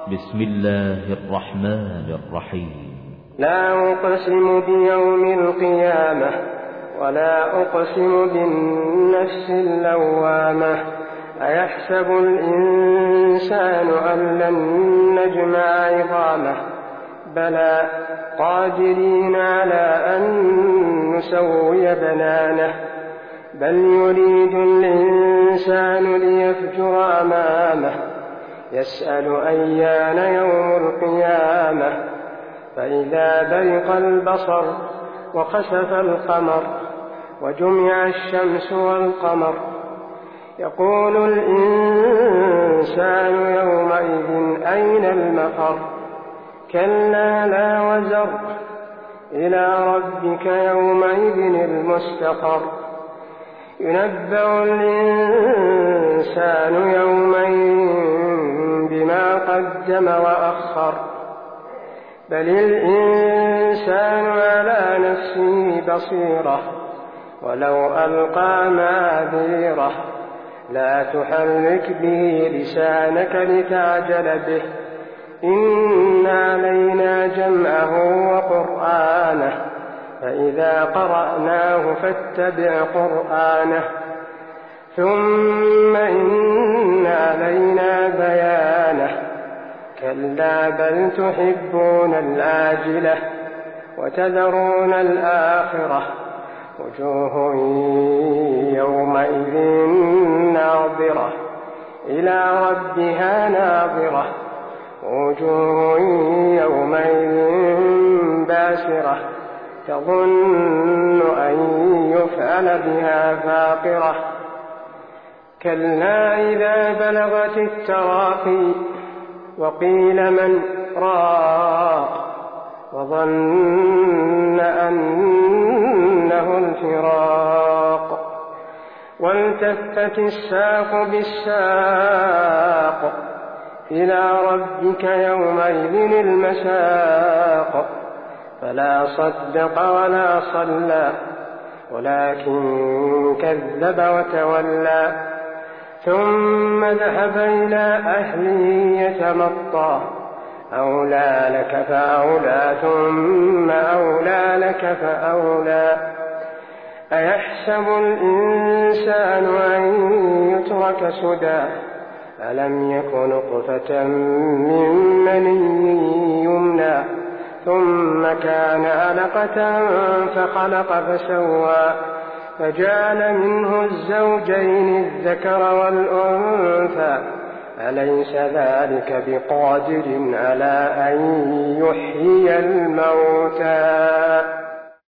بسم الله الرحمن الرحيم. لا أقسم بيوم القيامة ولا أقسم بالنفس اللوامة أيحسب الإنسان أن لن نجمع عظامه بلى قادرين على أن نسوي بنانه بل يريد الإنسان ليفجر أمامه يسأل أيان يوم القيامة فإذا برق البصر وخسف القمر وجمع الشمس والقمر يقول الإنسان يومئذ أين المفر كلا لا وزر إلى ربك يومئذ المستقر ينبأ الإنسان يومئذ بما قدم وأخر بل الإنسان على نفسه بصيرة ولو ألقى معاذيره لا تحرك به لسانك لتعجل به إن علينا جمعه وقرآنه فإذا قرأناه فاتبع قرآنه ثم إن علينا بيانه كلا بل تحبون العاجلة وتذرون الآخرة وجوه يومئذ ناظرة إلى ربها ناظرة وجوه يومئذ باسرة تظن أن يفعل بها فاقرة كلا إذا بلغت التراقي وقيل من راق وظن أنه الفراق والتفت الساق بالساق إلى ربك يومئذ المساق فلا صدق ولا صلى ولكن كذب وتولى ثم ذهب إلى أهله يتمطى أولى لك فأولى ثم أولى لك فأولى أيحسب الإنسان أن يترك سدى ألم يك نطفة من مني يمنى ثم كان علقة فخلق فسوى فجعل منه الزوجين الذكر والأنثى أليس ذلك بقادر على أن يحيي الموتى